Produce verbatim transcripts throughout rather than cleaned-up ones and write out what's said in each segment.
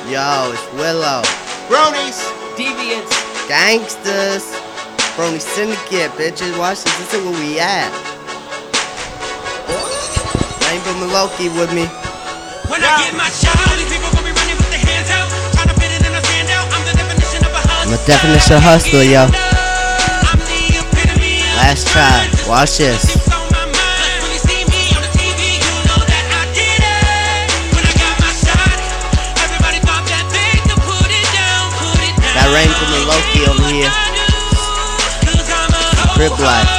Yo, it's Willow. Bronies. Deviants. Gangsters. Brony Syndicate, bitches. Watch this. This is where we at. Rainbow Maloki with me. When I get my shot, all these people gon' be running with their hands out, trying to fit it in a standout. I'm the definition of a hustler. I'm the definition of hustler, yo. I'm the epitome of Last try. Watch this. it's on my mind. When you see me on the T V, you know that I did it. When I got my shot, everybody pop that thing to put it down, put it down. Got Rainbow Maloki over here. Crib life.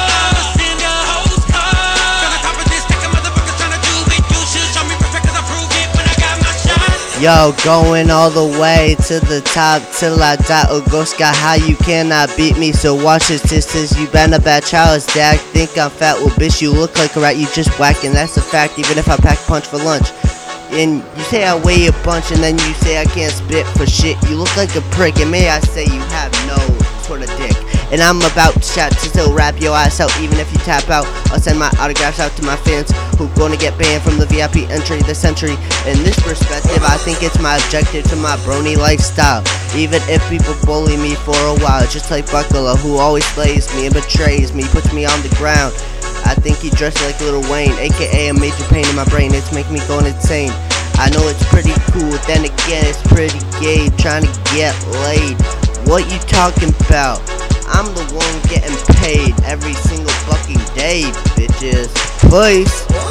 Yo, going all the way to the top till I die or go sky high. You cannot beat me, so watch this. This is you been a bad child. Dad, think I'm fat? Well, bitch, you look like a rat. You just whack, and that's a fact. Even if I pack punch for lunch, and you say I weigh a bunch, and then you say I can't spit for shit. You look like a prick, and may I say you have no sort of dick. And I'm about to shout to still rap your ass out. Even if you tap out, I'll send my autographs out to my fans who gonna get banned from the V I P entry this century. In this perspective, I think it's my objective to my brony lifestyle. Even if people bully me for a while, just like Buckler, who always slays me and betrays me, puts me on the ground. I think he dressed like Lil Wayne, aka a major pain in my brain. It's making me going insane. I know it's pretty cool, then again it's pretty gay, trying to get laid. What you talking about? I'm the one getting paid every single fucking day, bitches. Please.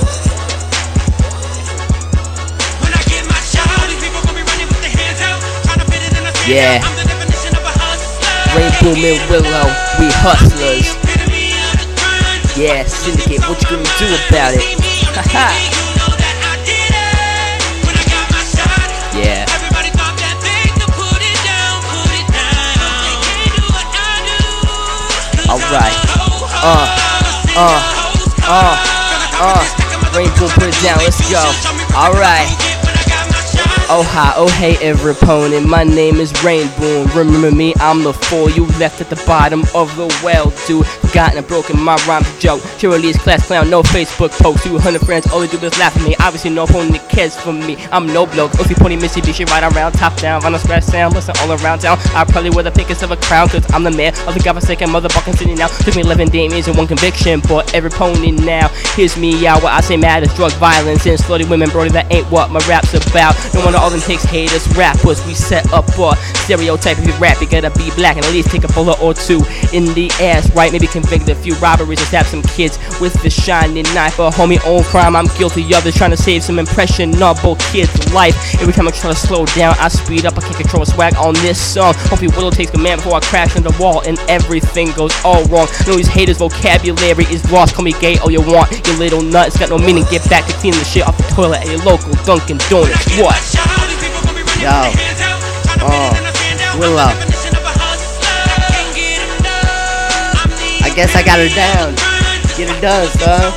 When I get my shot, all these people gon' be running with their hands out, trying to fit it in a standout. Yeah. I'm the definition of a hustler. Rainbow and Willow, we hustlers. The epitome of the grind. Yeah, Syndicate, what you gonna do about it? Haha. Yeah. Alright. Uh, uh, uh, uh. Rainbow, put it down, let's go. Alright. Oh hi, oh hey every opponent, my name is Rainbow. Remember me, I'm the fool you left at the bottom of the well, dude. Forgotten and broken, my rhyme's a joke. Cheerleaders, class clown, no Facebook post. two hundred friends, all they do is laugh at me. Obviously no opponent cares for me, I'm no bloke. O C pony Mitsubishi, right around, top down, vinyl scratch sound, listen all around town. I probably wear the pickest of a crown, cause I'm the man of the godforsaken motherfucking city now. Took me eleven demons and one conviction, but every pony now hears me out. What I say mad is drug violence and slutty women, brody, that ain't what my rap's about. No wonder all them hicks haters, rappers, we set up a stereotype. If you rap, you gotta be black and at least take a bullet or two in the ass, right? Maybe convict a few robberies or stab some kids with the shining knife. But homie, own crime, I'm guilty of it, trying to save some impressionable kids' life. Every time I try to slow down, I speed up, I can't control swag on this song. Hopefully Willow takes command before I crash on the wall and everything goes all wrong. I know these haters' vocabulary is lost, call me gay all you want, you little nut, it's got no meaning. Get back to cleaning the shit off the toilet at your local Dunkin' Donuts. What? Yo. Oh. Willow. I guess I got her down. Get it done, son.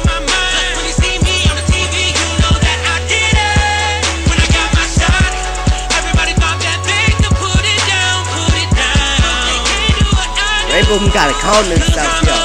Rainbow gotta calm himself, yo.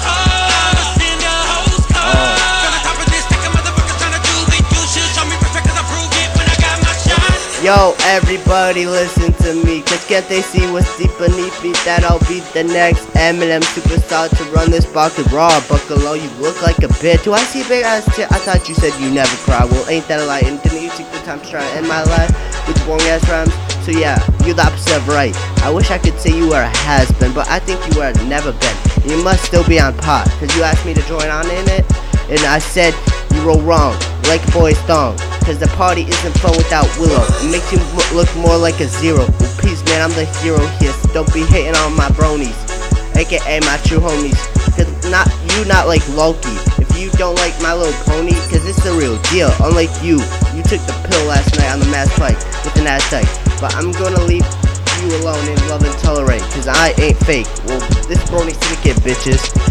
Yo, everybody listen to me, cause can't they see what's deep beneath me? That I'll be the next Eminem superstar to run this bucket raw. Buckalo, you look like a bitch. Do I see a big ass tit? I thought you said you never cry. Well, ain't that a lie? And didn't you take the time to try to end my life with boring ass rhymes? So yeah, you're the opposite of right. I wish I could say you were a has-been, but I think you were never been. You must still be on pot, cause you asked me to join on in it, and I said you were wrong, like a boy's thong. Cause the party isn't fun without Willow. It makes you look more like a zero. Well, peace, man, I'm the hero here, so don't be hating on my bronies, aka my true homies. Cause not you not like Loki. If you don't like My Little Pony, cause it's the real deal. Unlike you, you took the pill last night on the mass fight with an Aztec. But I'm gonna leave you alone and love and tolerate, cause I ain't fake. Well, this brony syndicate, bitches.